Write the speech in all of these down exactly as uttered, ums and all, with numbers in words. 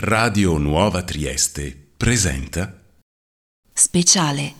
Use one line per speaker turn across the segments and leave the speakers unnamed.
Radio Nuova Trieste presenta
Speciale.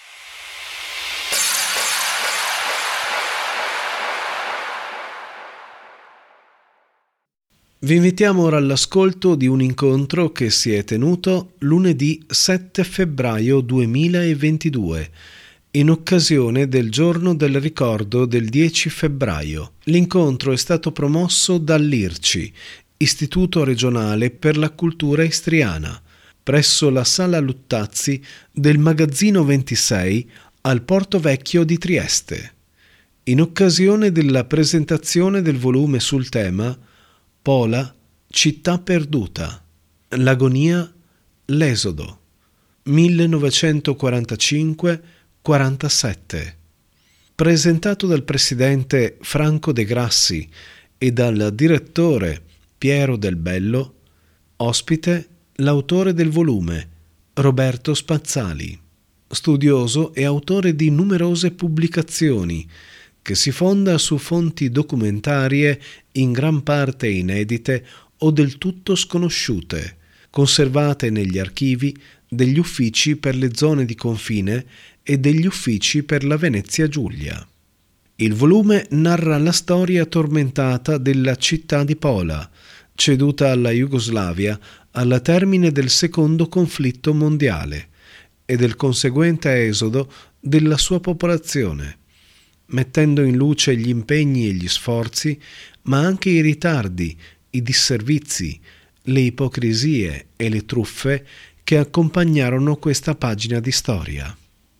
Vi invitiamo ora all'ascolto di un incontro che si è tenuto lunedì sette febbraio duemilaventidue, in occasione del giorno del ricordo del dieci febbraio. L'incontro è stato promosso dall'I R C I, Istituto Regionale per la Cultura Istriana, presso la Sala Luttazzi del Magazzino ventisei al Porto Vecchio di Trieste, in occasione della presentazione del volume sul tema Pola, città perduta, l'agonia, l'esodo, millenovecentoquarantacinque quarantasette, presentato dal presidente Franco De Grassi e dal direttore Piero Del Bello, ospite l'autore del volume, Roberto Spazzali, studioso e autore di numerose pubblicazioni, che si fonda su fonti documentarie in gran parte inedite o del tutto sconosciute, conservate negli archivi degli uffici per le zone di confine e degli uffici per la Venezia Giulia. Il volume narra la storia tormentata della città di Pola, ceduta alla Jugoslavia alla termine del secondo conflitto mondiale, e del conseguente esodo della sua popolazione, mettendo in luce gli impegni e gli sforzi, ma anche i ritardi, i disservizi, le ipocrisie e le truffe che accompagnarono questa pagina di storia.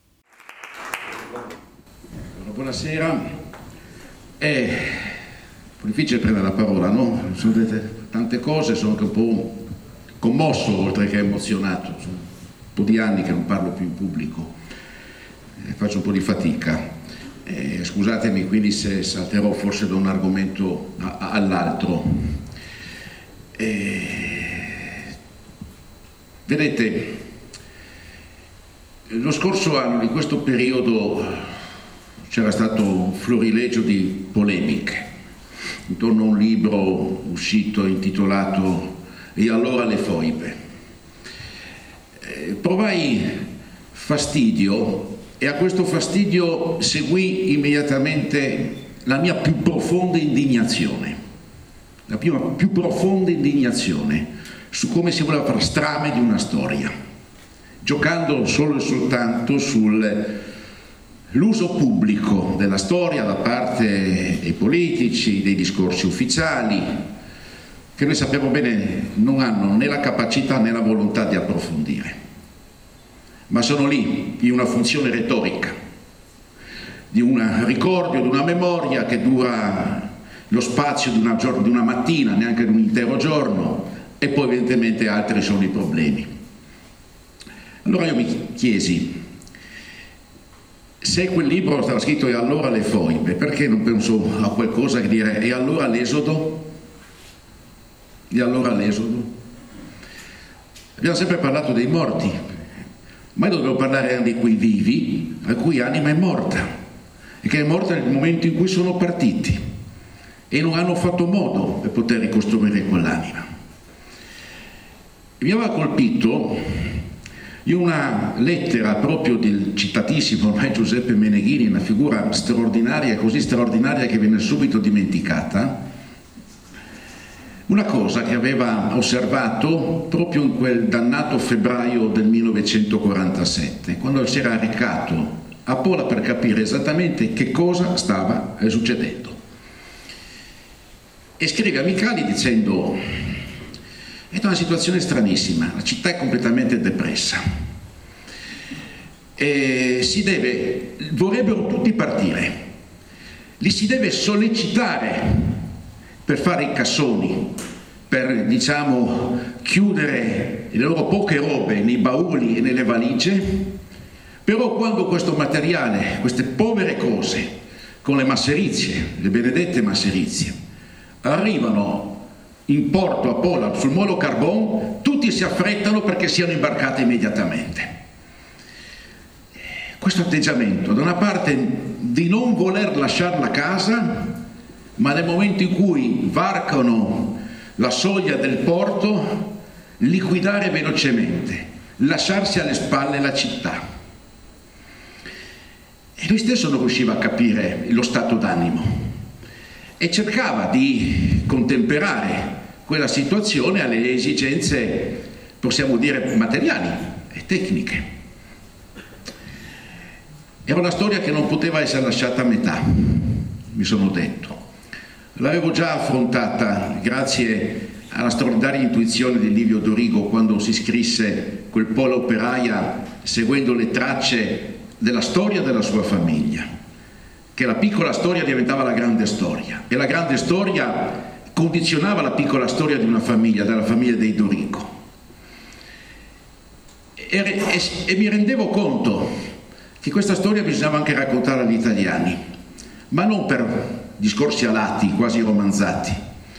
Buonasera. È un po' difficile prendere la parola, no? Sono dette tante cose, sono anche un po' commosso oltre che emozionato. Sono un po' di anni che non parlo più in pubblico e faccio un po' di fatica. Eh, scusatemi quindi se salterò forse da un argomento a, a, all'altro. Eh, vedete, lo scorso anno, in questo periodo, c'era stato un florilegio di polemiche intorno a un libro uscito intitolato E allora le foibe. Eh, provai fastidio e a questo fastidio seguì immediatamente la mia più profonda indignazione, la più, più profonda indignazione su come si voleva fare strame di una storia, giocando solo e soltanto sull'uso pubblico della storia da parte dei politici, dei discorsi ufficiali, che noi sappiamo bene non hanno né la capacità né la volontà di approfondire, ma sono lì in una funzione retorica, di un ricordo, di una memoria che dura lo spazio di una, gior- di una mattina, neanche di un intero giorno, e poi evidentemente altri sono i problemi. Allora io mi chiesi, se quel libro stava scritto E allora le foibe, perché non penso a qualcosa che dire E allora l'esodo? E allora l'esodo? Abbiamo sempre parlato dei morti, ma io dovevo parlare anche di quei vivi a cui anima è morta e che è morta nel momento in cui sono partiti e non hanno fatto modo per poter ricostruire quell'anima. Mi aveva colpito in una lettera proprio del citatissimo ormai Giuseppe Meneghini, una figura straordinaria, così straordinaria che viene subito dimenticata, una cosa che aveva osservato proprio in quel dannato febbraio del millenovecentoquarantasette, quando si era recato a Pola per capire esattamente che cosa stava succedendo. E scrive a Micali dicendo: è una situazione stranissima, la città è completamente depressa e si deve, vorrebbero tutti partire, li si deve sollecitare per fare i cassoni, per, diciamo, chiudere le loro poche robe nei bauli e nelle valigie, però quando questo materiale, queste povere cose, con le masserizie, le benedette masserizie, arrivano in porto a Pola sul molo Carbon, tutti si affrettano perché siano imbarcati immediatamente. Questo atteggiamento, da una parte di non voler lasciare la casa, ma nel momento in cui varcano la soglia del porto liquidare velocemente, lasciarsi alle spalle la città. E lui stesso non riusciva a capire lo stato d'animo e cercava di contemperare quella situazione alle esigenze, possiamo dire, materiali e tecniche. Era una storia che non poteva essere lasciata a metà, mi sono detto. L'avevo già affrontata grazie alla straordinaria intuizione di Livio Dorigo quando si scrisse quel Pola operaia seguendo le tracce della storia della sua famiglia, che la piccola storia diventava la grande storia e la grande storia condizionava la piccola storia di una famiglia, della famiglia dei Dorigo. E, e, e mi rendevo conto che questa storia bisognava anche raccontarla agli italiani, ma non per discorsi alati, quasi romanzati,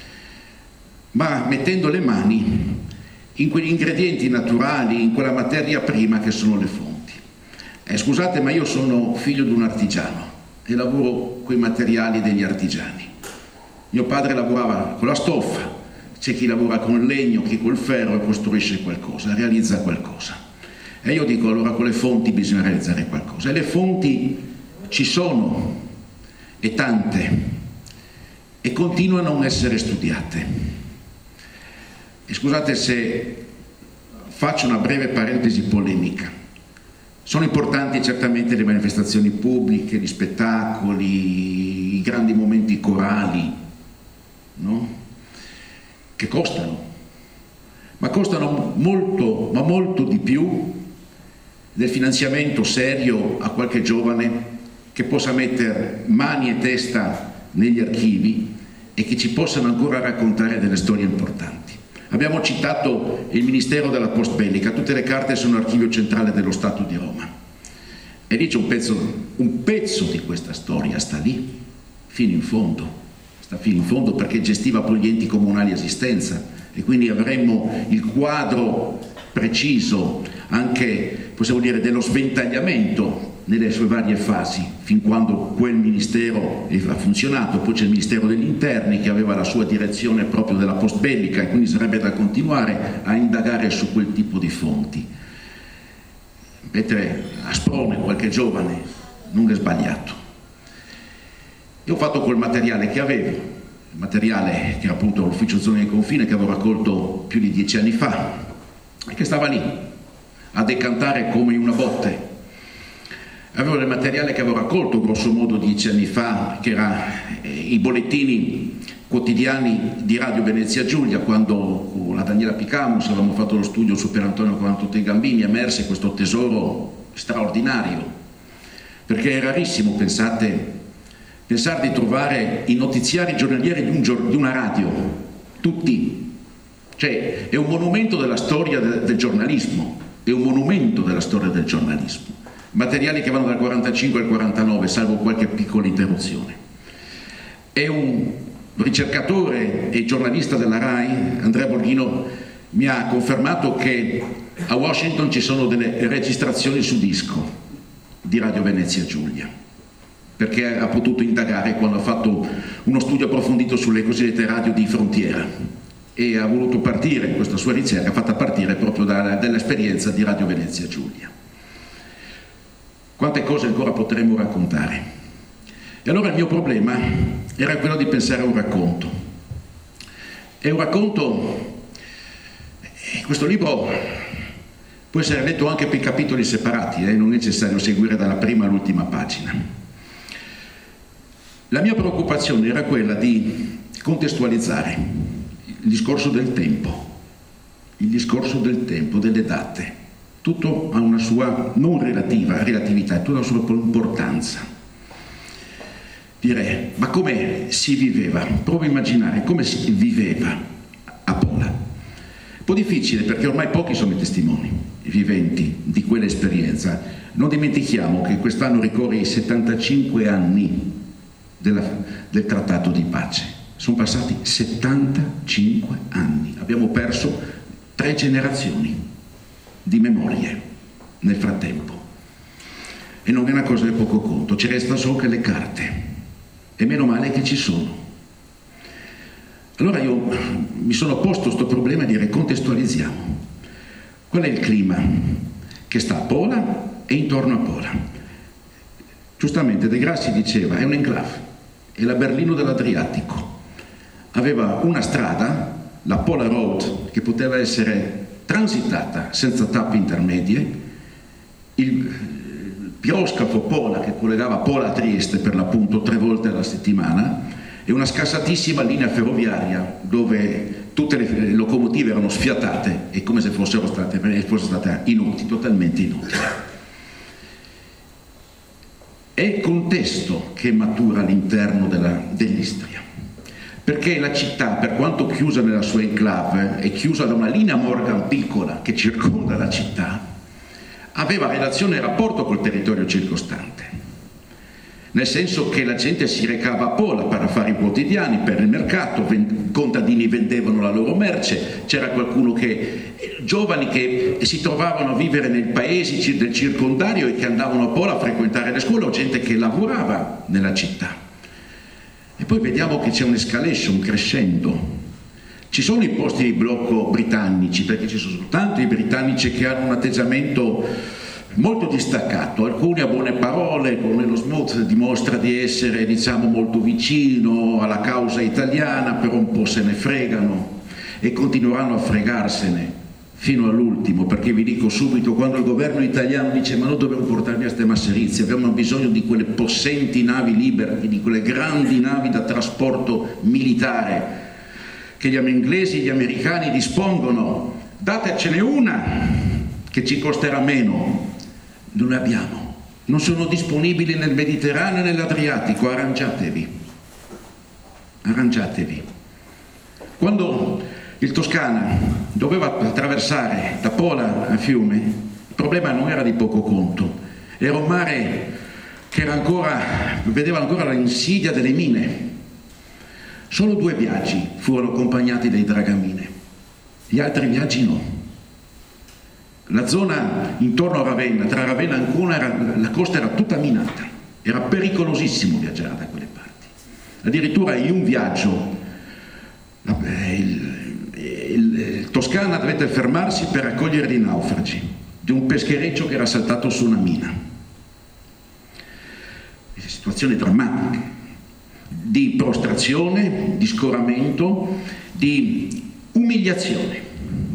ma mettendo le mani in quegli ingredienti naturali, in quella materia prima che sono le fonti. Eh, scusate, ma io sono figlio di un artigiano e lavoro con i materiali degli artigiani. Mio padre lavorava con la stoffa, c'è chi lavora con il legno, chi col ferro e costruisce qualcosa, realizza qualcosa. E io dico allora con le fonti bisogna realizzare qualcosa. E le fonti ci sono, e tante, e continuano a non essere studiate. E scusate se faccio una breve parentesi polemica. Sono importanti certamente le manifestazioni pubbliche, gli spettacoli, i grandi momenti corali, no? Che costano, ma costano molto, ma molto di più del finanziamento serio a qualche giovane che possa mettere mani e testa negli archivi e che ci possano ancora raccontare delle storie importanti. Abbiamo citato il Ministero della Post Bellica, tutte le carte sono l'archivio centrale dello Stato di Roma. E lì c'è un pezzo, un pezzo di questa storia, sta lì, fino in fondo, sta fino in fondo perché gestiva poi gli enti comunali a assistenza e quindi avremmo il quadro preciso anche, possiamo dire, dello sventagliamento nelle sue varie fasi, fin quando quel ministero ha funzionato. Poi c'è il Ministero degli Interni che aveva la sua direzione proprio della post bellica e quindi sarebbe da continuare a indagare su quel tipo di fonti. Mettere a sprone qualche giovane non è sbagliato. Io ho fatto col materiale che avevo, il materiale che era appunto l'Ufficio Zone di Confine che avevo raccolto più di dieci anni fa e che stava lì a decantare come in una botte. Avevo il materiale che avevo raccolto grosso modo dieci anni fa, che era eh, i bollettini quotidiani di Radio Venezia Giulia, quando con la Daniela Picamus avevamo fatto lo studio su Per Antonio quarantotto i Gambini, emerse questo tesoro straordinario, perché è rarissimo, pensate, pensare di trovare i notiziari giornalieri di, un gior- di una radio, tutti, cioè è un monumento della storia de- del giornalismo, è un monumento della storia del giornalismo. Materiali che vanno dal quarantacinque al quarantanove, salvo qualche piccola interruzione. È un ricercatore e giornalista della RAI, Andrea Borghino, mi ha confermato che a Washington ci sono delle registrazioni su disco di Radio Venezia Giulia, perché ha potuto indagare quando ha fatto uno studio approfondito sulle cosiddette radio di frontiera e ha voluto partire, questa sua ricerca, fatta partire proprio da, dall'esperienza di Radio Venezia Giulia. Quante cose ancora potremmo raccontare. E allora il mio problema era quello di pensare a un racconto. E un racconto, questo libro può essere letto anche per capitoli separati, eh? Non è necessario seguire dalla prima all'ultima pagina. La mia preoccupazione era quella di contestualizzare il discorso del tempo, il discorso del tempo, delle date. Tutto ha una sua non relativa relatività, tutta una sua importanza. Direi, ma come si viveva? Provo a immaginare come si viveva a Pola. Un po' difficile perché ormai pochi sono i testimoni viventi di quell'esperienza. Non dimentichiamo che quest'anno ricorre i settantacinque anni della, del trattato di pace. Sono passati settantacinque anni. Abbiamo perso tre generazioni di memorie nel frattempo e non è una cosa di poco conto, ci restano solo che le carte e meno male che ci sono. Allora io mi sono posto questo problema di dire contestualizziamo Qual è il clima che sta a Pola e intorno a Pola? Giustamente De Grassi diceva, è un enclave, è la Berlino dell'Adriatico. Aveva una strada, la Pola Road, che poteva essere transitata senza tappe intermedie, il piroscafo Pola che collegava Pola a Trieste per l'appunto tre volte alla settimana e una scassatissima linea ferroviaria dove tutte le locomotive erano sfiatate e come se fossero state, fossero state inutili, totalmente inutili. È il contesto che matura all'interno dell'Istria, perché la città, per quanto chiusa nella sua enclave e chiusa da una linea Morgan piccola che circonda la città, aveva relazione e rapporto col territorio circostante, nel senso che la gente si recava a Pola per affari quotidiani, per il mercato, i contadini vendevano la loro merce, c'era qualcuno che, giovani che si trovavano a vivere nei paesi del circondario e che andavano a Pola a frequentare le scuole, o gente che lavorava nella città. E poi vediamo che c'è un'escalation crescendo. Ci sono i posti di blocco britannici, perché ci sono soltanto i britannici che hanno un atteggiamento molto distaccato, alcuni a buone parole, come lo Smoot dimostra di essere, diciamo, molto vicino alla causa italiana, però un po' se ne fregano e continueranno a fregarsene fino all'ultimo, perché vi dico subito, quando il governo italiano dice ma noi dobbiamo portare via queste masserizie, abbiamo bisogno di quelle possenti navi libere, di quelle grandi navi da trasporto militare che gli inglesi e gli americani dispongono, datecene una che ci costerà meno. Non le abbiamo, non sono disponibili nel Mediterraneo e nell'Adriatico, arrangiatevi, arrangiatevi. Quando il Toscana doveva attraversare da Pola a Fiume, il problema non era di poco conto, era un mare che era ancora, vedeva ancora l'insidia delle mine. Solo due viaggi furono accompagnati dai dragamine, gli altri viaggi no. La zona intorno a Ravenna, tra Ravenna e Ancona, era, la costa era tutta minata, era pericolosissimo viaggiare da quelle parti. Addirittura in un viaggio la, il, il, il Toscana dovette fermarsi per accogliere dei naufragi di un peschereccio che era saltato su una mina. Situazioni drammatiche, di prostrazione, di scoramento, di umiliazione.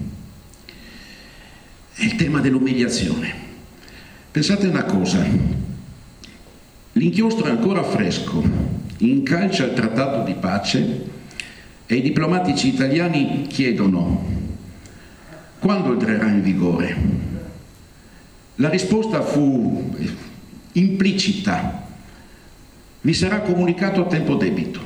È il tema dell'umiliazione. Pensate una cosa, l'inchiostro è ancora fresco, incalcia il trattato di pace e i diplomatici italiani chiedono quando entrerà in vigore. La risposta fu implicita, vi sarà comunicato a tempo debito.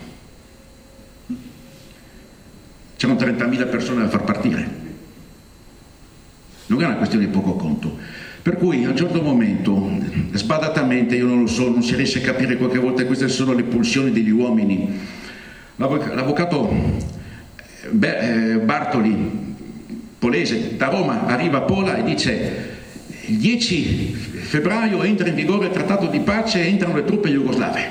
C'erano trentamila persone da far partire. Non è una questione di poco conto, per cui a un certo momento, sbadatamente, io non lo so, non si riesce a capire qualche volta, queste sono le pulsioni degli uomini. L'avvocato Bartoli, Polese, da Roma, arriva a Pola e dice il dieci febbraio entra in vigore il trattato di pace e entrano le truppe jugoslave.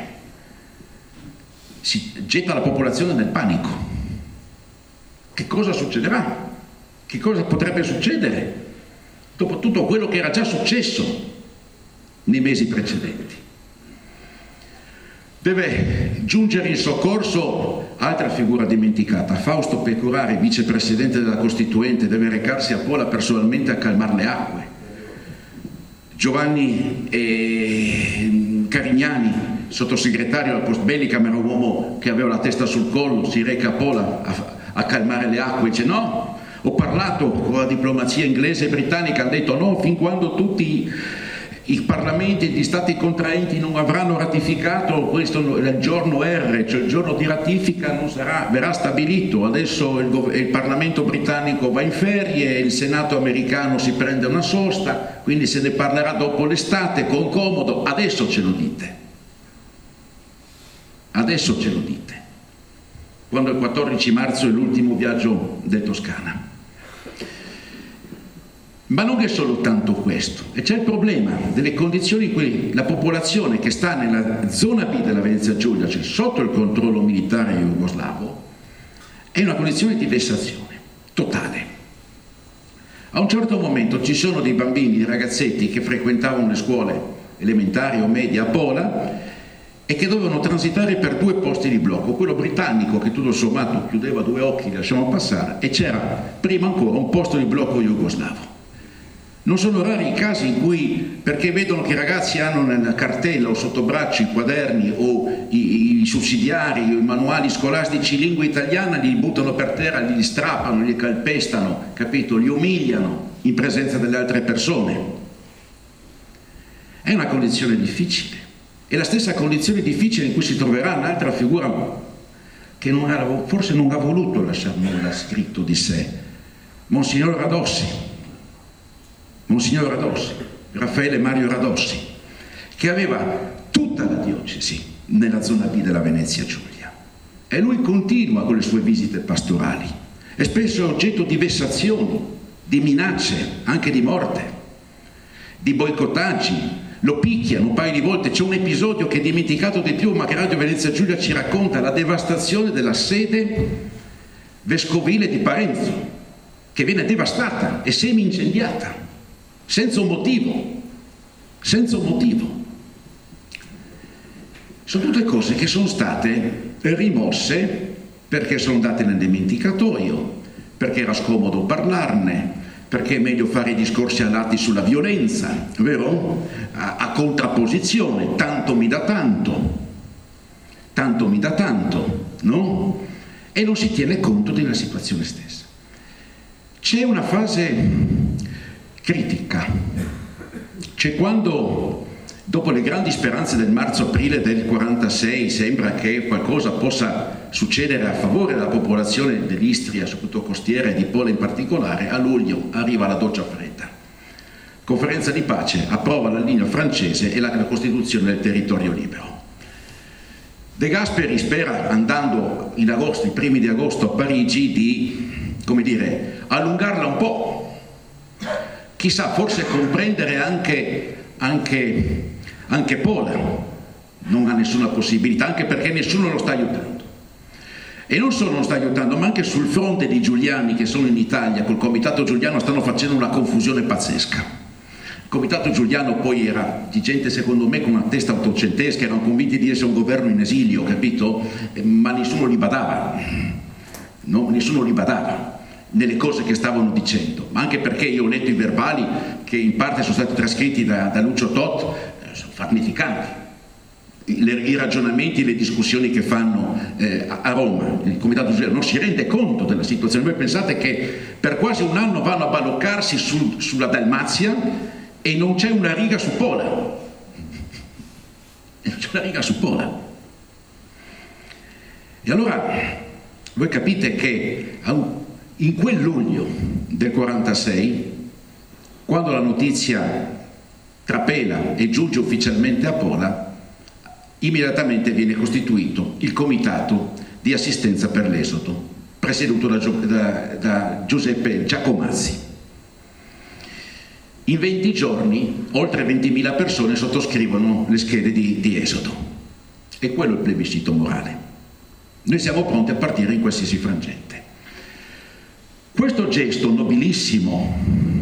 Si getta la popolazione nel panico. Che cosa succederà? Che cosa potrebbe succedere dopo tutto quello che era già successo nei mesi precedenti? Deve giungere in soccorso altra figura dimenticata, Fausto Pecorari, vicepresidente della Costituente, deve recarsi a Pola personalmente a calmare le acque. Giovanni e Carignani, sottosegretario alla post bellicam, era un uomo che aveva la testa sul collo, si reca a Pola a, a calmare le acque, dice no. Ho parlato con la diplomazia inglese e britannica, hanno detto no, fin quando tutti i parlamenti e gli stati contraenti non avranno ratificato questo, il giorno R, cioè il giorno di ratifica, non sarà, verrà stabilito. Adesso il, il Parlamento britannico va in ferie, il Senato americano si prende una sosta, quindi se ne parlerà dopo l'estate con comodo. Adesso ce lo dite, adesso ce lo dite, quando il quattordici marzo è l'ultimo viaggio del Toscana. Ma non è solo tanto questo, e c'è il problema delle condizioni in cui la popolazione che sta nella zona B della Venezia Giulia, cioè sotto il controllo militare jugoslavo, è una condizione di vessazione totale. A un certo momento ci sono dei bambini, dei ragazzetti che frequentavano le scuole elementari o medie a Pola e che dovevano transitare per due posti di blocco, quello britannico che tutto sommato chiudeva due occhi, lasciamo passare, e c'era prima ancora un posto di blocco jugoslavo. Non sono rari i casi in cui, perché vedono che i ragazzi hanno nella cartella o sotto braccio i quaderni o i, i sussidiari o i manuali scolastici in lingua italiana, li buttano per terra, li strappano, li calpestano, capito? Li umiliano in presenza delle altre persone. È una condizione difficile. È la stessa condizione difficile in cui si troverà un'altra figura che non ha, forse non ha voluto lasciare nulla scritto di sé, Monsignor Radossi. Monsignor Radossi, Raffaele Mario Radossi, che aveva tutta la diocesi nella zona B della Venezia Giulia. E lui continua con le sue visite pastorali. E spesso è oggetto di vessazioni, di minacce, anche di morte, di boicottaggi. Lo picchiano un paio di volte. C'è un episodio che è dimenticato di più, ma che Radio Venezia Giulia ci racconta: la devastazione della sede vescovile di Parenzo, che viene devastata e semi-incendiata. Senza un motivo, senza un motivo. Sono tutte cose che sono state rimosse perché sono andate nel dimenticatoio, perché era scomodo parlarne, perché è meglio fare i discorsi alati sulla violenza, vero? A, a contrapposizione, tanto mi dà tanto, tanto mi dà tanto, no? E non si tiene conto della situazione stessa. C'è una fase critica, c'è quando, dopo le grandi speranze del marzo-aprile del quarantasei, sembra che qualcosa possa succedere a favore della popolazione dell'Istria, soprattutto costiera, e di Pola in particolare. A luglio arriva la doccia fredda. Conferenza di pace approva la linea francese e la costituzione del territorio libero. De Gasperi spera, andando in agosto, i primi di agosto a Parigi, di, come dire, allungarla un po'. Chissà, forse comprendere anche, anche, anche Pola. Non ha nessuna possibilità, anche perché nessuno lo sta aiutando. E non solo non sta aiutando, ma anche sul fronte di Giuliani, che sono in Italia, col Comitato Giuliano stanno facendo una confusione pazzesca. Il Comitato Giuliano poi era di gente, secondo me, con una testa ottocentesca, erano convinti di essere un governo in esilio, capito? Ma nessuno li badava. No, nessuno li badava nelle cose che stavano dicendo, ma anche perché io ho letto i verbali che in parte sono stati trascritti da, da Lucio Tot, eh, sono farneticanti I, le, i ragionamenti, le discussioni che fanno eh, a, a Roma. Il Comitato Giuliano non si rende conto della situazione. Voi pensate che per quasi un anno vanno a baloccarsi sul, sulla Dalmazia e non c'è una riga su Pola, e non c'è una riga su Pola. E allora voi capite che a un in quel luglio del quarantasei, quando la notizia trapela e giunge ufficialmente a Pola, immediatamente viene costituito il Comitato di Assistenza per l'Esodo, presieduto da, da, da Giuseppe Giacomazzi. In venti giorni, oltre ventimila persone sottoscrivono le schede di, di esodo. E quello è il plebiscito morale. Noi siamo pronti a partire in qualsiasi frangente. Questo gesto nobilissimo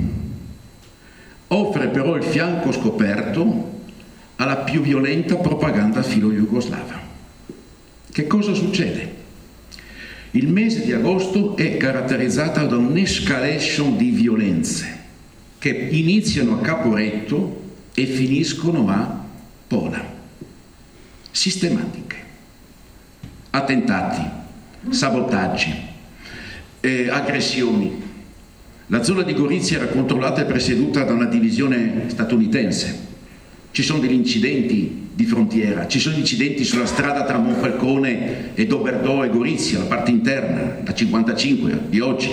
offre però il fianco scoperto alla più violenta propaganda filo-jugoslava. Che cosa succede? Il mese di agosto è caratterizzata da un'escalation di violenze che iniziano a Caporetto e finiscono a Pola. Sistematiche. Attentati, sabotaggi, Eh, aggressioni. La zona di Gorizia era controllata e presieduta da una divisione statunitense. Ci sono degli incidenti di frontiera, ci sono incidenti sulla strada tra Monfalcone e Doberdò e Gorizia, la parte interna, da cinquantacinque di oggi.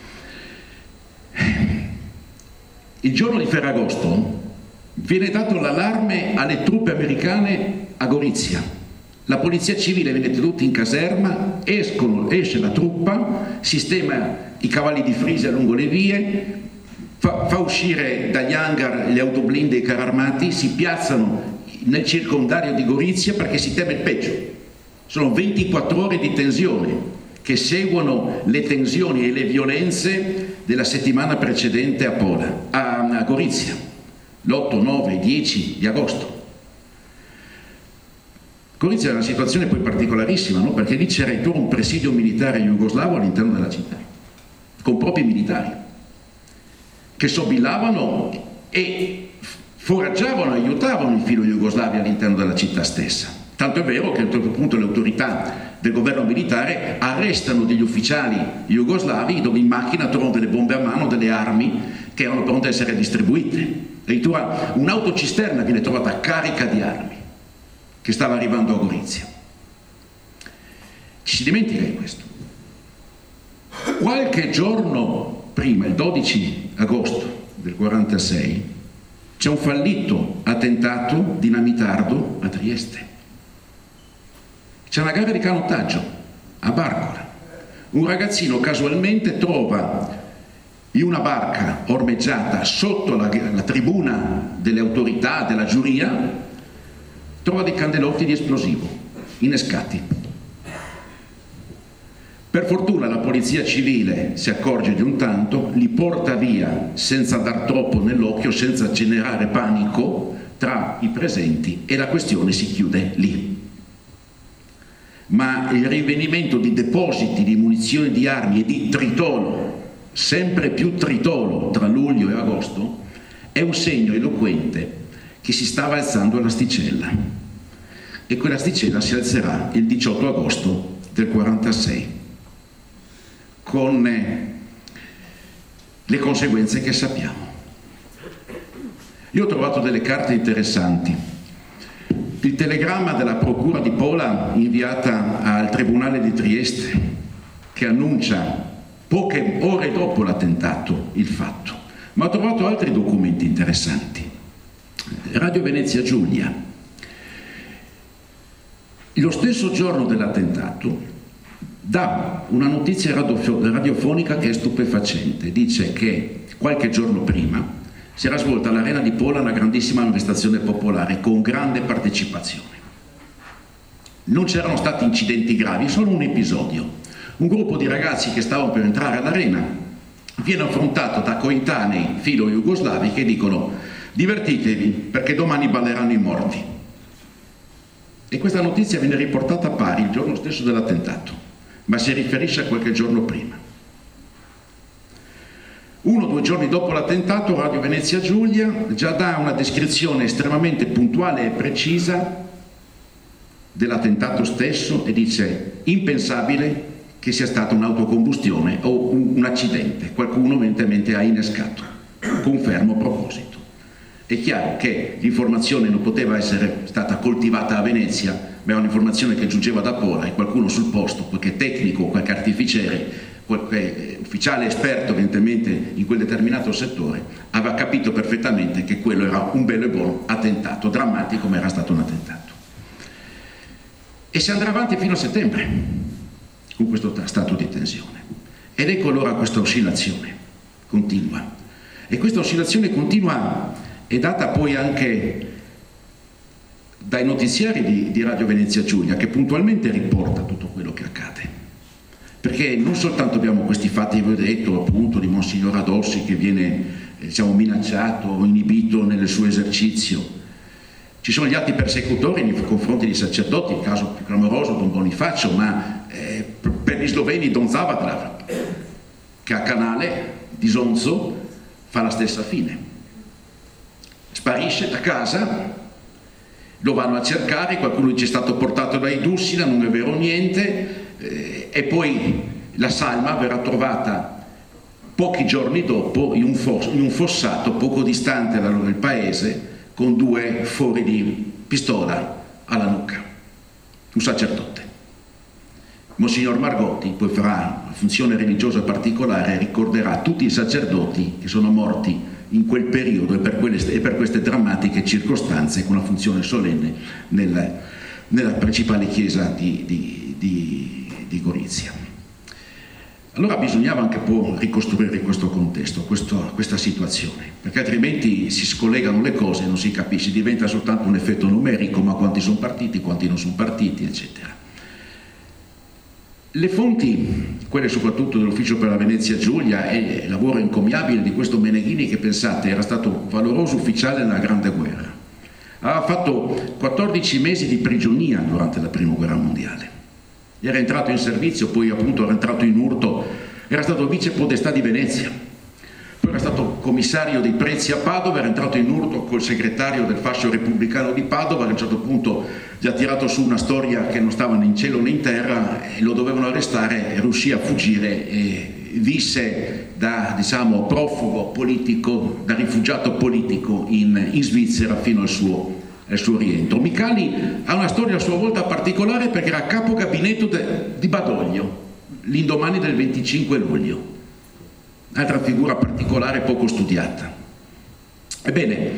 Il giorno di Ferragosto viene dato l'allarme alle truppe americane a Gorizia. La polizia civile viene tenuta in caserma, escono, esce la truppa, sistema i cavalli di Frisia lungo le vie, fa, fa uscire dagli hangar le autoblinde e i carri armati, si piazzano nel circondario di Gorizia perché si teme il peggio. Sono ventiquattro ore di tensione che seguono le tensioni e le violenze della settimana precedente a Pola, a Gorizia, l'otto, nove, dieci di agosto. Gorizia è una situazione poi particolarissima, no? Perché lì c'era intorno un presidio militare jugoslavo all'interno della città, con propri militari, che sobillavano e foraggiavano, aiutavano i filo jugoslavi all'interno della città stessa. Tanto è vero che a un certo punto le autorità del governo militare arrestano degli ufficiali jugoslavi dove in macchina trovano delle bombe a mano, delle armi che erano pronte a essere distribuite. Addirittura un'autocisterna viene trovata carica di armi che stava arrivando a Gorizia. Ci si dimentica di questo. Qualche giorno prima, il dodici agosto del quarantasei, c'è un fallito attentato dinamitardo a Trieste. C'è una gara di canottaggio a Barcora. Un ragazzino casualmente trova in una barca ormeggiata sotto la, la tribuna delle autorità, della giuria, trova dei candelotti di esplosivo innescati. Per fortuna la polizia civile si accorge di un tanto, li porta via senza dar troppo nell'occhio, senza generare panico tra i presenti, e la questione si chiude lì. Ma il rinvenimento di depositi di munizioni di armi e di tritolo, sempre più tritolo tra luglio e agosto, è un segno eloquente che si stava alzando l'asticella, e quell'asticella si alzerà il diciotto agosto del quarantasei con le conseguenze che sappiamo. Io ho trovato delle carte interessanti. Il telegramma della procura di Pola inviata al tribunale di Trieste, che annuncia poche ore dopo l'attentato il fatto, ma ho trovato altri documenti interessanti. Radio Venezia Giulia, lo stesso giorno dell'attentato, dà una notizia radiofonica che è stupefacente. Dice che qualche giorno prima si era svolta all'Arena di Pola una grandissima manifestazione popolare con grande partecipazione. Non c'erano stati incidenti gravi, solo un episodio. Un gruppo di ragazzi che stavano per entrare all'Arena viene affrontato da coetanei filo jugoslavi che dicono: divertitevi perché domani balleranno i morti. E questa notizia viene riportata a pari il giorno stesso dell'attentato, ma si riferisce a qualche giorno prima. Uno o due giorni dopo l'attentato, Radio Venezia Giulia già dà una descrizione estremamente puntuale e precisa dell'attentato stesso e dice: impensabile che sia stata un'autocombustione o un, un accidente, qualcuno evidentemente ha innescato. Confermo a proposito. È chiaro che l'informazione non poteva essere stata coltivata a Venezia, ma è un'informazione che giungeva da Pola e qualcuno sul posto, qualche tecnico, qualche artificiere, qualche ufficiale esperto evidentemente in quel determinato settore, aveva capito perfettamente che quello era un bello e buono attentato, drammatico ma era stato un attentato. E si andrà avanti fino a settembre con questo stato di tensione. Ed ecco allora questa oscillazione continua. E questa oscillazione continua è data poi anche dai notiziari di, di Radio Venezia Giulia, che puntualmente riporta tutto quello che accade. Perché non soltanto abbiamo questi fatti, vi ho detto appunto, di Monsignor Adossi che viene eh, diciamo, minacciato o inibito nel suo esercizio. Ci sono gli atti persecutori nei confronti dei sacerdoti, il caso più clamoroso Don Bonifacio, ma eh, per gli sloveni Don Zavadlav, che a Canale di Zonzo fa la stessa fine. Sparisce da casa, lo vanno a cercare, qualcuno dice è stato portato dai Dussina, non è vero niente, eh, e poi la salma verrà trovata pochi giorni dopo in un, foss- in un fossato poco distante dal loro paese, con due fori di pistola alla nuca, un sacerdote. Monsignor Margotti poi farà una funzione religiosa particolare e ricorderà tutti i sacerdoti che sono morti in quel periodo e per, quelle, e per queste drammatiche circostanze, con una funzione solenne nella, nella principale chiesa di, di, di, di Gorizia. Allora bisognava anche poi ricostruire questo contesto, questo, questa situazione, perché altrimenti si scollegano le cose e non si capisce, diventa soltanto un effetto numerico, ma quanti sono partiti, quanti non sono partiti, eccetera. Le fonti, quelle soprattutto dell'Ufficio per la Venezia Giulia, e il lavoro encomiabile di questo Meneghini, che pensate era stato valoroso ufficiale nella Grande Guerra, aveva fatto quattordici mesi di prigionia durante la Prima Guerra Mondiale, era entrato in servizio, poi appunto era entrato in urto, era stato vice podestà di Venezia, poi era stato commissario dei prezzi a Padova, era entrato in urto col segretario del fascio repubblicano di Padova, a un certo punto gli ha tirato su una storia che non stava né in cielo né in terra e lo dovevano arrestare, e riuscì a fuggire e visse da, diciamo, profugo politico, da rifugiato politico in, in Svizzera fino al suo, al suo rientro. Micali ha una storia a sua volta particolare perché era capo gabinetto de, di Badoglio l'indomani del venticinque luglio, altra figura particolare poco studiata. Ebbene,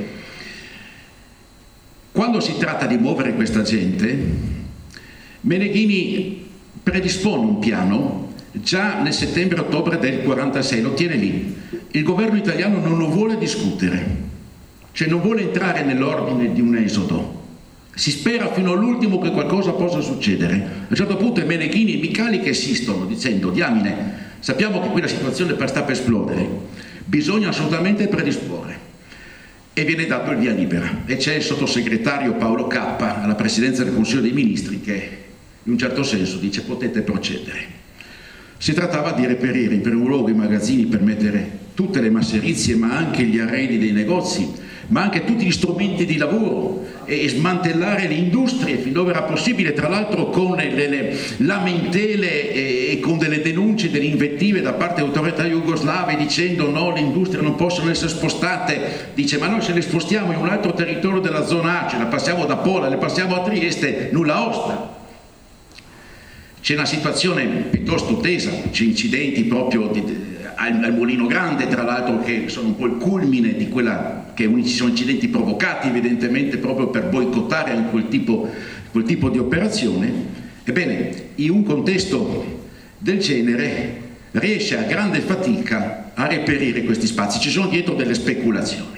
quando si tratta di muovere questa gente, Meneghini predispone un piano già nel settembre-ottobre del quarantasei, lo tiene lì. Il governo italiano non lo vuole discutere, cioè non vuole entrare nell'ordine di un esodo. Si spera fino all'ultimo che qualcosa possa succedere. A un certo punto è Meneghini e Micali che insistono dicendo: diamine, sappiamo che qui la situazione sta per esplodere, bisogna assolutamente predisporre. E viene dato il via libera. E c'è il sottosegretario Paolo Cappa alla presidenza del Consiglio dei Ministri che in un certo senso dice: potete procedere. Si trattava di reperire in primo luogo i magazzini per mettere tutte le masserizie, ma anche gli arredi dei negozi, ma anche tutti gli strumenti di lavoro, e smantellare le industrie fin dove era possibile, tra l'altro con le, le lamentele e, e con delle denunce, delle invettive da parte delle autorità jugoslave dicendo: no, le industrie non possono essere spostate. Dice: ma noi se le spostiamo in un altro territorio della zona A, ce la passiamo da Pola, le passiamo a Trieste, nulla osta. C'è una situazione piuttosto tesa, c'è incidenti proprio di, al, al Mulino Grande, tra l'altro, che sono un po' il culmine di quella che sono incidenti provocati evidentemente proprio per boicottare anche quel tipo, quel tipo di operazione. Ebbene, in un contesto del genere riesce a grande fatica a reperire questi spazi. Ci sono dietro delle speculazioni.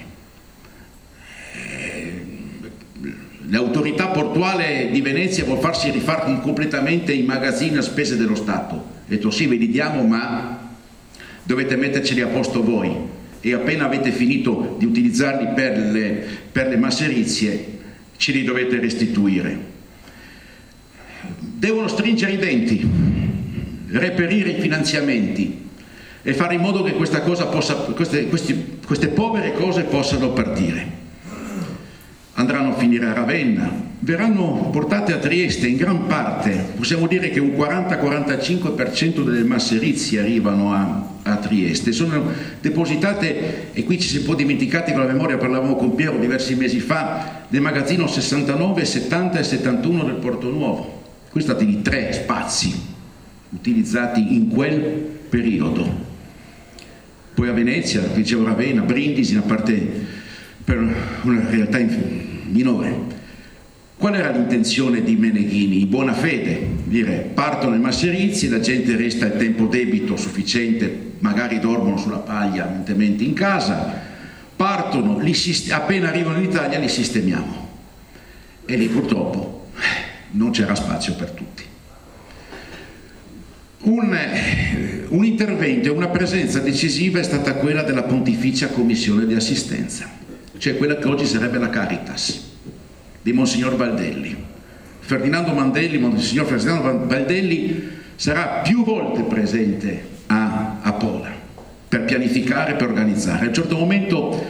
L'autorità portuale di Venezia vuol farsi rifare completamente i magazzini a spese dello Stato. Ha detto: sì, ve li diamo, ma dovete metterceli a posto voi, e appena avete finito di utilizzarli per le, per le masserizie ce li dovete restituire. Devono stringere i denti, reperire i finanziamenti e fare in modo che questa cosa possa, queste, questi, queste povere cose possano partire. Andranno a finire a Ravenna, verranno portate a Trieste in gran parte. Possiamo dire che un quaranta quarantacinque per cento delle masserizie arrivano a, a Trieste, sono depositate, e qui ci si può dimenticare con la memoria, parlavamo con Piero diversi mesi fa, nel magazzino sessantanove, settanta e settantuno del Porto Nuovo. Qui sono stati i tre spazi utilizzati in quel periodo. Poi a Venezia, dicevo Ravenna, Brindisi, una parte per una realtà minore. Qual era l'intenzione di Meneghini? In buona fede, dire: partono le masserizie, la gente resta il tempo debito sufficiente, magari dormono sulla paglia mentalmente in casa, partono, li appena arrivano in Italia li sistemiamo. E lì purtroppo non c'era spazio per tutti. Un, un intervento e una presenza decisiva è stata quella della Pontificia Commissione di Assistenza, cioè quella che oggi sarebbe la Caritas, di Monsignor Baldelli. Ferdinando Mandelli, Monsignor Ferdinando Baldelli sarà più volte presente a, a Pola per pianificare, per organizzare. A un certo momento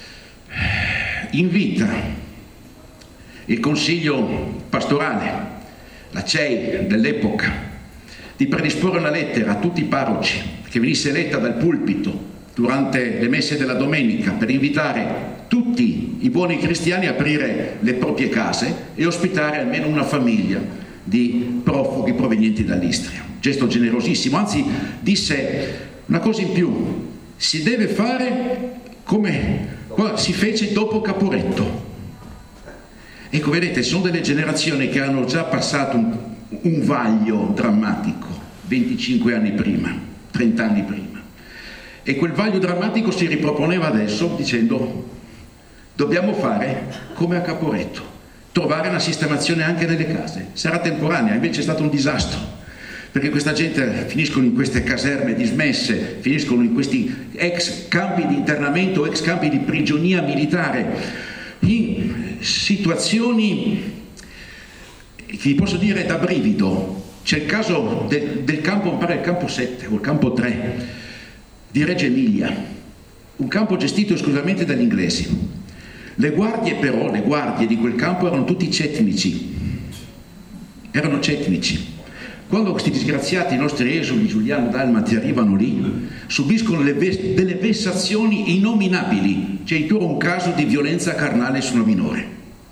invita il Consiglio Pastorale, la C E I dell'epoca, di predisporre una lettera a tutti i parroci che venisse letta dal pulpito durante le messe della domenica per invitare tutti i buoni cristiani a aprire le proprie case e ospitare almeno una famiglia di profughi provenienti dall'Istria. Gesto generosissimo, anzi disse una cosa in più: si deve fare come si fece dopo Caporetto. Ecco, vedete, sono delle generazioni che hanno già passato un, un vaglio drammatico venticinque anni prima, trenta anni prima. E quel vaglio drammatico si riproponeva adesso dicendo: dobbiamo fare come a Caporetto, trovare una sistemazione anche nelle case. Sarà temporanea, invece è stato un disastro, perché questa gente finiscono in queste caserme dismesse, finiscono in questi ex campi di internamento, ex campi di prigionia militare, in situazioni che vi posso dire da brivido. C'è il caso del, del campo, mi pare il campo sette o il campo tre di Reggio Emilia, un campo gestito esclusivamente dagli inglesi. Le guardie però, le guardie di quel campo erano tutti cetnici, erano cetnici. Quando questi disgraziati, i nostri esuli Giuliano Dalmati, arrivano lì, subiscono le ves- delle vessazioni innominabili. C'è addirittura un caso di violenza carnale su una minore.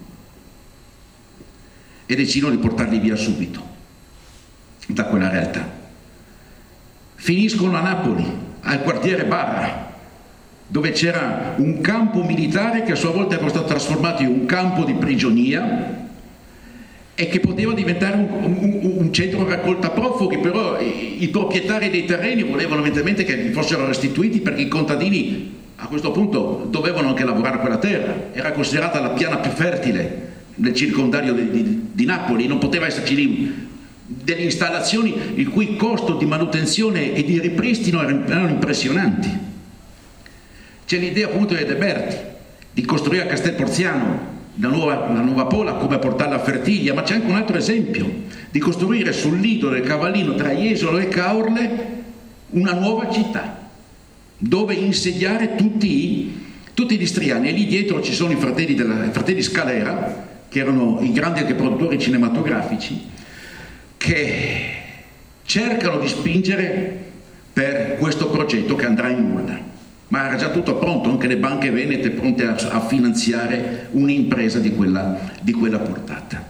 E decidono di portarli via subito da quella realtà. Finiscono a Napoli, al quartiere Barra, dove c'era un campo militare che a sua volta era stato trasformato in un campo di prigionia e che poteva diventare un, un, un centro raccolta profughi, però i, i proprietari dei terreni volevano evidentemente che fossero restituiti, perché i contadini a questo punto dovevano anche lavorare quella terra, era considerata la piana più fertile del circondario di, di, di Napoli, non poteva esserci lì delle installazioni il cui costo di manutenzione e di ripristino erano impressionanti. C'è l'idea appunto di De Berti di costruire a Castel Porziano la nuova, la nuova Pola come portarla a Fertiglia, ma c'è anche un altro esempio di costruire sul lido del Cavallino tra Jesolo e Caorle una nuova città dove insediare tutti i, tutti gli istriani, e lì dietro ci sono i fratelli, della, i fratelli Scalera, che erano i grandi anche produttori cinematografici, che cercano di spingere per questo progetto che andrà in onda. Ma era già tutto pronto, anche le banche venete pronte a, a finanziare un'impresa di quella, di quella portata.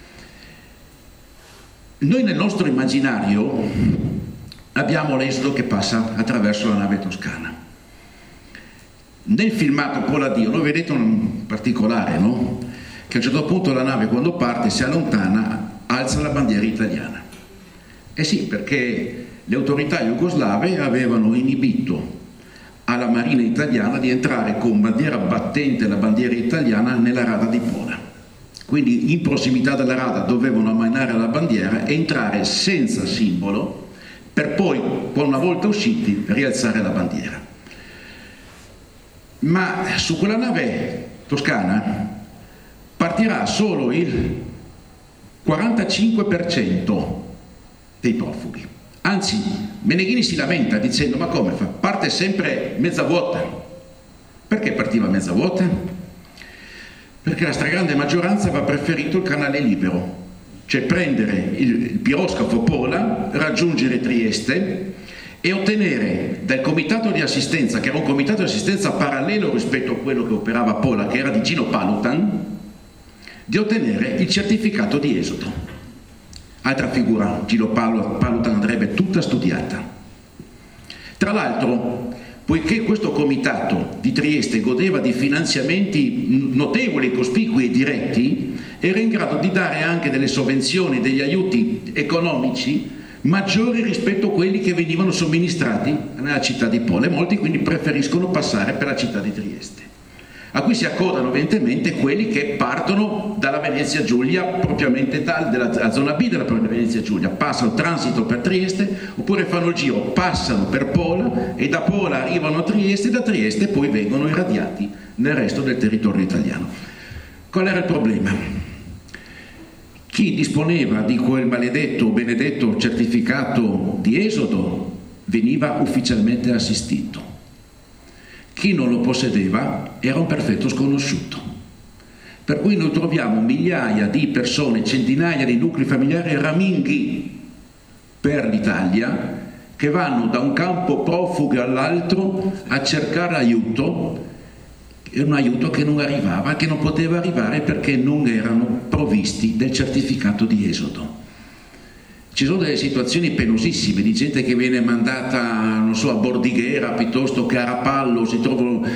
Noi nel nostro immaginario abbiamo l'esodo che passa attraverso la nave toscana. Nel filmato Pola Dio, noi vedete un particolare, no? Che a un certo punto la nave, quando parte, si allontana, alza la bandiera italiana. Eh sì, perché le autorità jugoslave avevano inibito alla Marina italiana di entrare con bandiera battente, la bandiera italiana, nella rada di Pola. Quindi in prossimità della rada dovevano ammainare la bandiera e entrare senza simbolo, per poi, una volta usciti, rialzare la bandiera. Ma su quella nave toscana partirà solo il quarantacinque per cento dei profughi. Anzi, Meneghini si lamenta dicendo: ma come fa? Parte sempre mezza vuota. Perché partiva mezza vuota? Perché la stragrande maggioranza aveva preferito il canale libero, cioè prendere il, il piroscafo Pola, raggiungere Trieste e ottenere dal comitato di assistenza, che era un comitato di assistenza parallelo rispetto a quello che operava a Pola, che era di Gino Palutan, di ottenere il certificato di esodo. Altra figura, Gino Palutan andrebbe tutta studiata. Tra l'altro, poiché questo comitato di Trieste godeva di finanziamenti notevoli, cospicui e diretti, era in grado di dare anche delle sovvenzioni, degli aiuti economici maggiori rispetto a quelli che venivano somministrati nella città di Pola, e molti quindi preferiscono passare per la città di Trieste, a cui si accodano evidentemente quelli che partono dalla Venezia Giulia, propriamente tal, della zona B della Venezia Giulia, passano, transito per Trieste, oppure fanno il giro, passano per Pola e da Pola arrivano a Trieste, e da Trieste poi vengono irradiati nel resto del territorio italiano. Qual era il problema? Chi disponeva di quel maledetto o benedetto certificato di esodo veniva ufficialmente assistito. Chi non lo possedeva era un perfetto sconosciuto. Per cui noi troviamo migliaia di persone, centinaia di nuclei familiari raminghi per l'Italia, che vanno da un campo profughi all'altro a cercare aiuto, e un aiuto che non arrivava, che non poteva arrivare perché non erano provvisti del certificato di esodo. Ci sono delle situazioni penosissime di gente che viene mandata, non so, a Bordighera piuttosto che a Rapallo, si trovano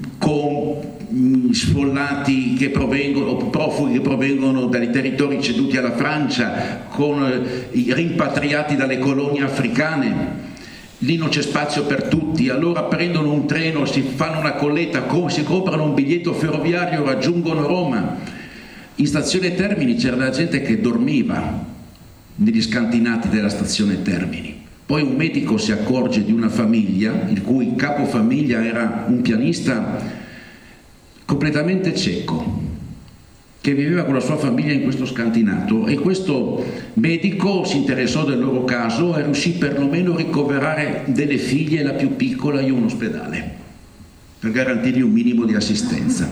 con sfollati che provengono, o profughi che provengono dai territori ceduti alla Francia, con i rimpatriati dalle colonie africane. Lì non c'è spazio per tutti, allora prendono un treno, si fanno una colletta, si comprano un biglietto ferroviario, raggiungono Roma. In stazione Termini c'era la gente che dormiva negli scantinati della stazione Termini. Poi un medico si accorge di una famiglia, il cui capofamiglia era un pianista completamente cieco, che viveva con la sua famiglia in questo scantinato, e questo medico si interessò del loro caso e riuscì perlomeno a ricoverare delle figlie, la più piccola, in un ospedale, per garantirgli un minimo di assistenza.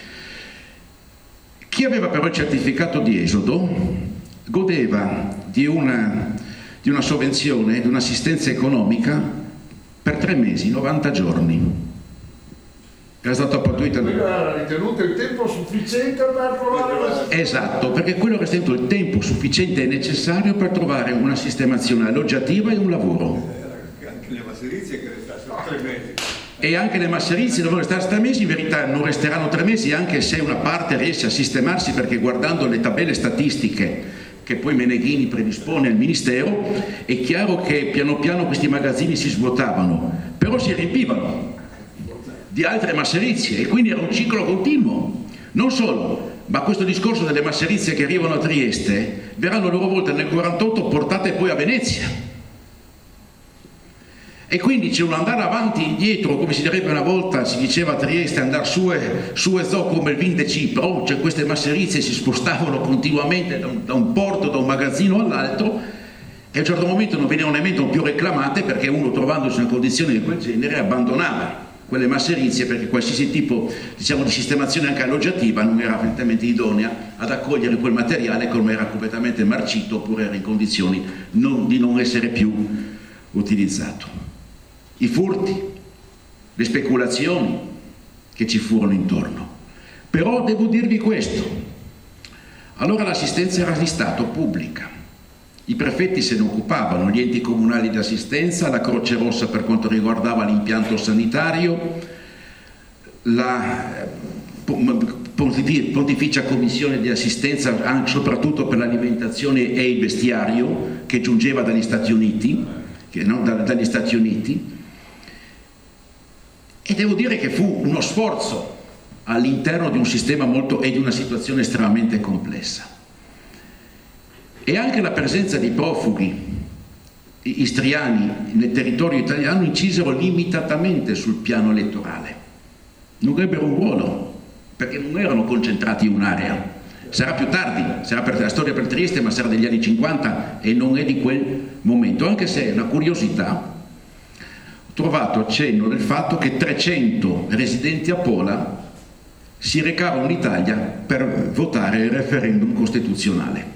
Chi aveva però il certificato di esodo godeva di una, di una sovvenzione, di un'assistenza economica per tre mesi, novanta giorni. Era stato pattuito.
Quello era ritenuto il tempo sufficiente per trovare una...
Esatto, perché quello era stato il tempo sufficiente e necessario per trovare una sistemazione alloggiativa e un lavoro.
Anche le masserizie che restassero tre mesi.
E anche le masserizie dovevano restare tre mesi, in verità non resteranno tre mesi, anche se una parte riesce a sistemarsi, perché guardando le tabelle statistiche che poi Meneghini predispone al Ministero, è chiaro che piano piano questi magazzini si svuotavano, però si riempivano di altre masserizie, e quindi era un ciclo continuo. Non solo, ma questo discorso delle masserizie che arrivano a Trieste verranno a loro volta nel quarantotto portate poi a Venezia, e quindi c'è un andare avanti e indietro, come si direbbe una volta, si diceva a Trieste, andare su e, su e zo come il vin de Cipro, cioè queste masserizie si spostavano continuamente da un, da un porto, da un magazzino all'altro, e a un certo momento non venivano nemmeno più reclamate, perché uno, trovandosi in una condizione di quel genere, abbandonava quelle masserizie, perché qualsiasi tipo, diciamo, di sistemazione anche alloggiativa non era perfettamente idonea ad accogliere quel materiale, come era completamente marcito oppure era in condizioni non, di non essere più utilizzato. I furti, le speculazioni che ci furono intorno. Però devo dirvi questo: allora l'assistenza era di Stato, pubblica. I prefetti se ne occupavano, gli enti comunali di assistenza, la Croce Rossa per quanto riguardava l'impianto sanitario, la Pontificia Commissione di Assistenza anche, soprattutto per l'alimentazione e il bestiario, che giungeva dagli Stati Uniti, che, no, da, dagli Stati Uniti. E devo dire che fu uno sforzo all'interno di un sistema molto e di una situazione estremamente complessa. E anche la presenza di profughi istriani nel territorio italiano incisero limitatamente sul piano elettorale. Non ebbero un ruolo, perché non erano concentrati in un'area. Sarà più tardi, sarà per la storia per Trieste, ma sarà degli anni cinquanta e non è di quel momento, anche se è una curiosità. Ho trovato accenno del fatto che trecento residenti a Pola si recavano in Italia per votare il referendum costituzionale.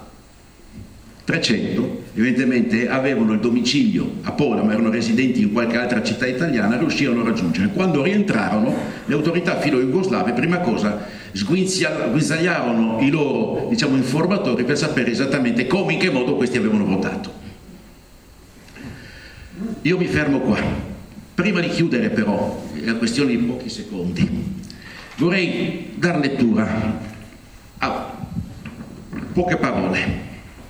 trecento evidentemente avevano il domicilio a Pola, ma erano residenti in qualche altra città italiana, riuscirono a raggiungere. Quando rientrarono, le autorità filo-jugoslave, prima cosa, sguinzagliarono i loro, diciamo, informatori per sapere esattamente come, in che modo questi avevano votato. Io mi fermo qua. Prima di chiudere, però, è una questione di pochi secondi, vorrei dar lettura a poche parole.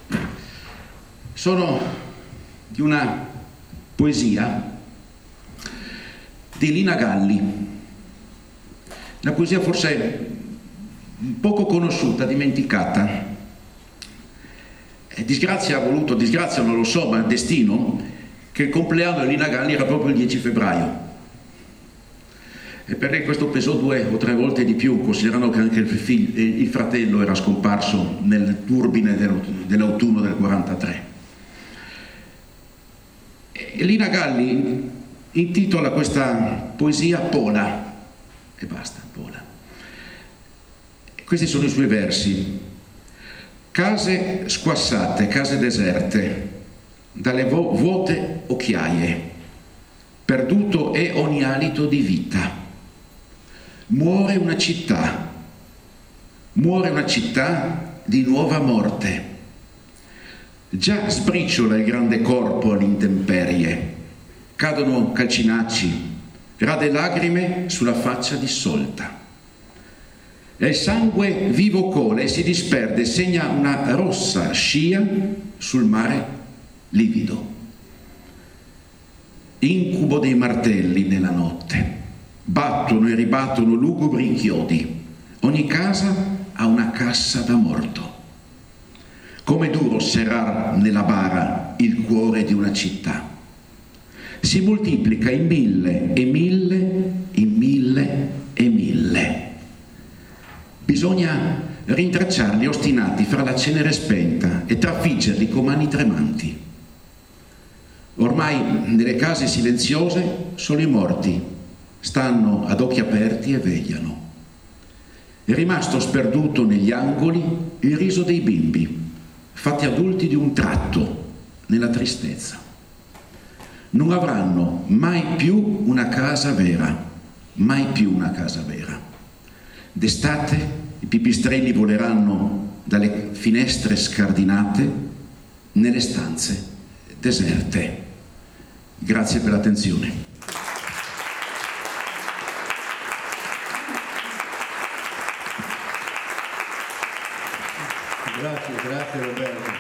Sono di una poesia di Lina Galli, una poesia forse poco conosciuta, dimenticata. Disgrazia ha voluto, disgrazia non lo so, ma il destino, che il compleanno di Lina Galli era proprio il dieci febbraio. E per lei questo pesò due o tre volte di più, considerando che anche il, figlio, il fratello era scomparso nel turbine dell'autunno del quarantatré. E Lina Galli intitola questa poesia Pola, e basta, Pola. Questi sono i suoi versi. Case squassate, case deserte, dalle vuote occhiaie, perduto è ogni alito di vita. Muore una città, muore una città di nuova morte. Già sbriciola il grande corpo all'intemperie, cadono calcinacci, rade lagrime sulla faccia dissolta. E il sangue vivo cola e si disperde, segna una rossa scia sul mare livido. Incubo dei martelli nella notte, battono e ribattono lugubri chiodi, ogni casa ha una cassa da morto. Come duro serrar nella bara il cuore di una città. Si moltiplica in mille e mille, in mille e mille. Bisogna rintracciarli ostinati fra la cenere spenta e trafiggerli con mani tremanti. Ormai nelle case silenziose solo i morti stanno ad occhi aperti e vegliano. È rimasto sperduto negli angoli il riso dei bimbi, fatti adulti di un tratto nella tristezza. Non avranno mai più una casa vera, mai più una casa vera. D'estate i pipistrelli voleranno dalle finestre scardinate nelle stanze deserte. Grazie per l'attenzione.
Grazie, grazie Roberto.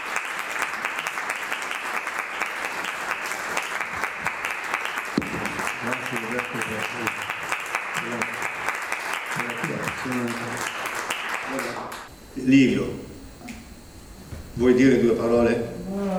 Grazie Roberto per la tua, per la tua passione. Livio, vuoi dire due parole?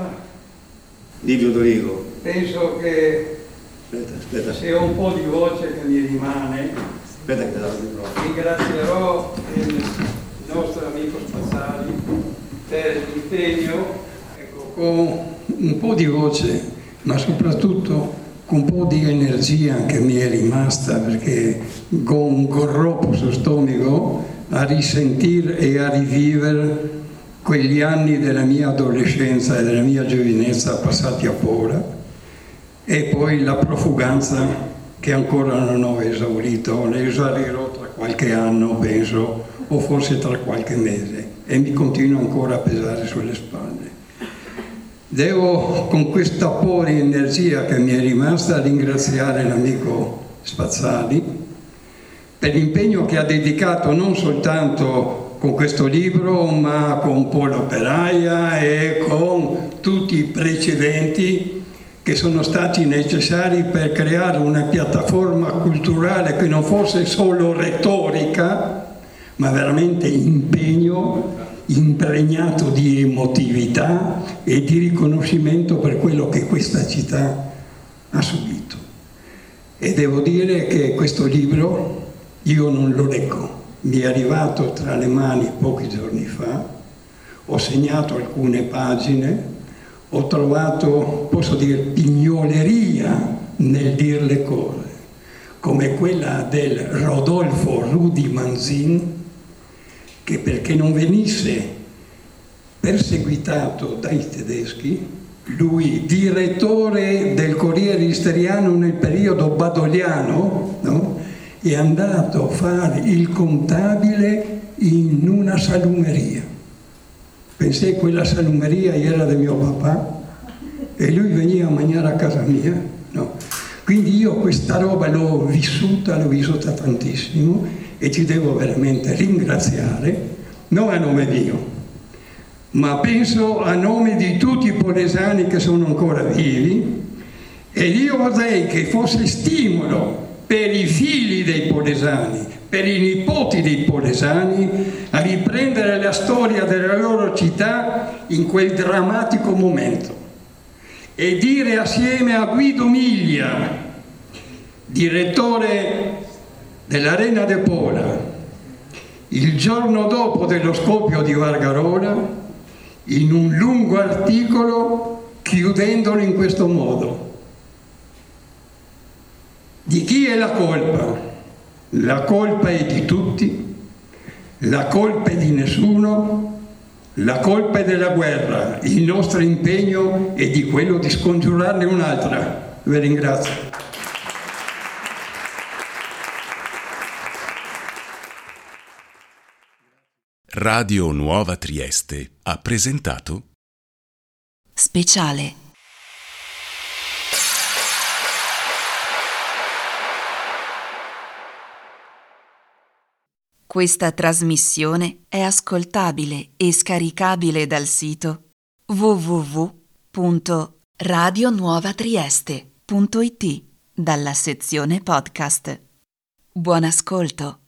Livio Dorigo.
Penso che
Aspetta, aspetta.
se ho un po' di voce che mi rimane,
Aspetta che te la do.
ringrazierò il nostro amico Spazzali per l'impegno, ecco, con un po' di voce, ma soprattutto con un po' di energia che mi è rimasta, perché con un corropo sullo stomaco a risentire e a rivivere quegli anni della mia adolescenza e della mia giovinezza passati a Pola, e poi la profuganza che ancora non ho esaurito, ne esaurirò tra qualche anno, penso, o forse tra qualche mese, e mi continua ancora a pesare sulle spalle. Devo, con questa po' di energia che mi è rimasta, ringraziare l'amico Spazzali per l'impegno che ha dedicato non soltanto con questo libro, ma con Pola Operaia e con tutti i precedenti che sono stati necessari per creare una piattaforma culturale che non fosse solo retorica, ma veramente impegno, impregnato di emotività e di riconoscimento per quello che questa città ha subito. E devo dire che questo libro io non lo leggo, mi è arrivato tra le mani pochi giorni fa, ho segnato alcune pagine, ho trovato, posso dire, pignoleria nel dire le cose, come quella del Rodolfo Rudi Manzin, che perché non venisse perseguitato dai tedeschi, lui, direttore del Corriere Isteriano nel periodo badoliano, no? È andato a fare il contabile in una salumeria. Pensai quella salumeria era di mio papà e lui veniva a mangiare a casa mia, no? Quindi io questa roba l'ho vissuta, l'ho vissuta tantissimo e ci devo veramente ringraziare, non a nome mio, ma penso a nome di tutti i polesani che sono ancora vivi, e io vorrei che fosse stimolo per i figli dei polesani, per i nipoti dei polesani, a riprendere la storia della loro città in quel drammatico momento e dire assieme a Guido Miglia, direttore dell'Arena de Pola, il giorno dopo dello scoppio di Vargarola, in un lungo articolo, chiudendolo in questo modo: di chi è la colpa? La colpa è di tutti, la colpa è di nessuno, la colpa è della guerra, il nostro impegno è di quello di scongiurarne un'altra. Vi ringrazio.
Radio Nuova Trieste ha presentato
Speciale. Questa trasmissione è ascoltabile e scaricabile dal sito w w w punto radio nuova trieste punto i t dalla sezione podcast. Buon ascolto.